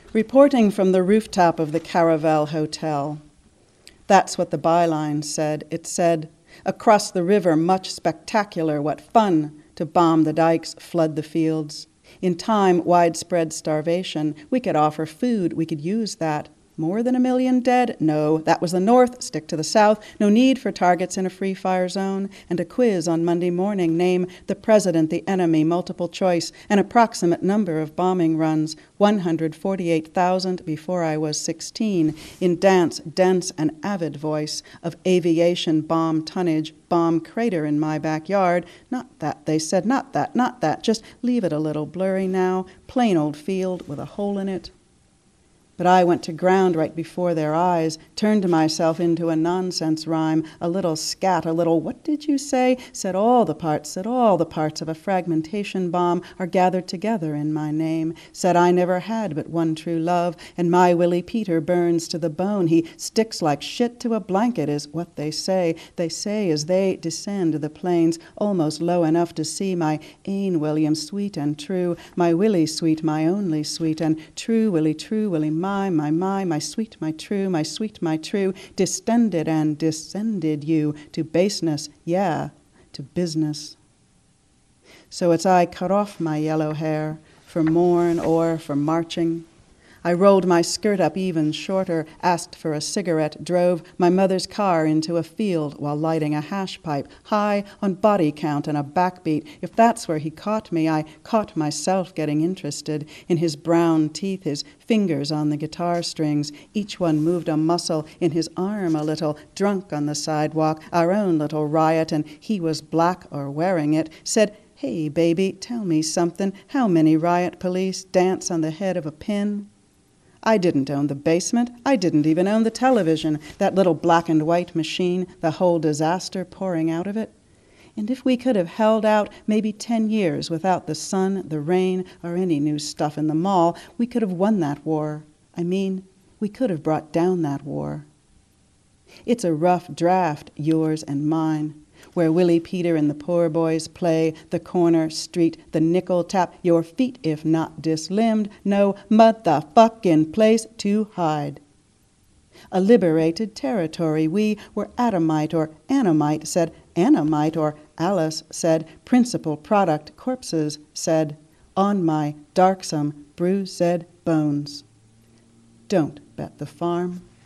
reporting from the rooftop of the Caravel Hotel. That's what the byline said. It said, across the river, much spectacular, what fun to bomb the dikes, flood the fields. In time, widespread starvation. We could offer food, we could use that. More than 1 million dead? No, that was the North, stick to the South. No need for targets in a free fire zone. And a quiz on Monday morning, name the president, the enemy, multiple choice, an approximate number of bombing runs, 148,000 before I was 16, in dance, dense and avid voice of aviation bomb tonnage, bomb crater in my backyard. Not that, they said, not that, just leave it a little blurry now, plain old field with a hole in it. But I went to ground right before their eyes, turned myself into a nonsense rhyme, a little scat, a little, what did you say? Said all the parts of a fragmentation bomb are gathered together in my name. Said I never had but one true love, and my Willie Peter burns to the bone. He sticks like shit to a blanket is what they say. They say as they descend the plains, almost low enough to see my ain William sweet and true, my Willie sweet, my only sweet, and true Willie, my sweet, my true, my sweet, my true, distended and descended you to baseness, yeah, to business. So it's I cut off my yellow hair for morn or for marching. I rolled my skirt up even shorter, asked for a cigarette, drove my mother's car into a field while lighting a hash pipe, high on body count and a backbeat. If that's where he caught me, I caught myself getting interested in his brown teeth, his fingers on the guitar strings. Each one moved a muscle in his arm a little, drunk on the sidewalk, our own little riot, and he was black or wearing it, said, "Hey, baby, tell me something. How many riot police dance on the head of a pin?" I didn't own the basement. I didn't even own the television, that little black and white machine, the whole disaster pouring out of it. And if we could have held out maybe 10 years without the sun, the rain, or any new stuff in the mall, we could have won that war. I mean, we could have brought down that war. It's a rough draft, yours and mine, where Willie Peter and the poor boys play, the corner street, the nickel tap, your feet if not dislimbed, no motherfucking place to hide. A liberated territory, we were Adamite or Anamite, said Anamite, or Alice said principal product, corpses said, on my darksome bruised bones. Don't bet the farm.